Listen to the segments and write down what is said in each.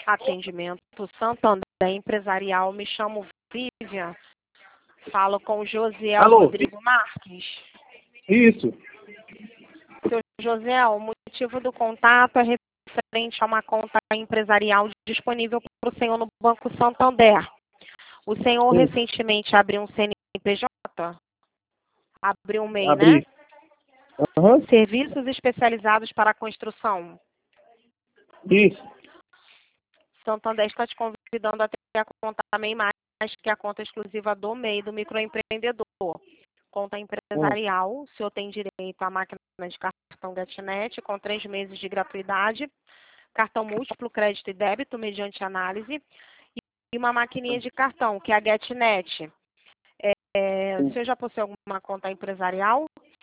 Atendimento Santander Empresarial, me chamo Vivian. Falo com o Josiel Alô? Rodrigo Marques. Isso. Seu Josiel, o motivo do contato é referente a uma conta empresarial disponível para o senhor no Banco Santander. O senhor Sim. recentemente abriu um CNPJ? Abriu um MEI, Abri. né? Aham. Serviços especializados para a construção. Isso. Santander está te convidando a ter a conta MEI mais que a conta exclusiva do MEI, do microempreendedor. Conta empresarial, o senhor tem direito à máquina de cartão GetNet com 3 meses de gratuidade, cartão múltiplo, crédito e débito mediante análise e uma maquininha de cartão, que é a GetNet. O senhor já possui alguma conta empresarial?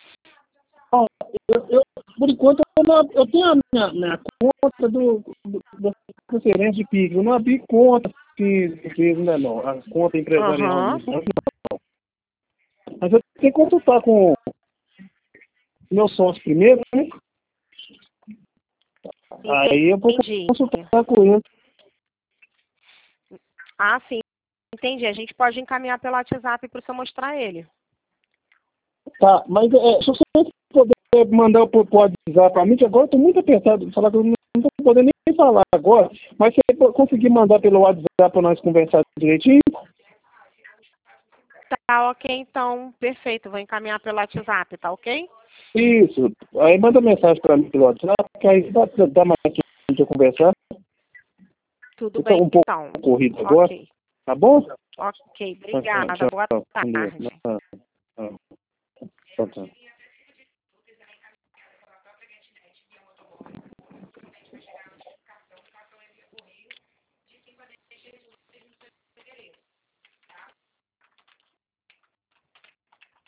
Por enquanto, eu tenho a minha conta da transferência de PIX. Eu não abri conta ainda não. A conta empresarial Aham. não. Mas eu tenho que consultar com o meu sócio primeiro, né? Aí eu vou Entendi. consultar com ele. Ah, sim. Entendi. A gente pode encaminhar pelo WhatsApp para o senhor mostrar ele. Tá, mas se você puder mandar por WhatsApp para mim, que agora eu estou muito apertado, falar que eu não estou podendo nem falar agora, mas se você conseguir mandar pelo WhatsApp para nós conversar direitinho. Tá ok, então. Perfeito. Vou encaminhar pelo WhatsApp, tá ok? Isso. Aí manda mensagem para mim pelo WhatsApp, que aí dá mais tempo de eu conversar. Tudo Eu estou bem, um pouco então. corrido agora, Ok. tá bom? Ok. Obrigada. Tchau, Boa tchau. tarde. Tchau, tchau.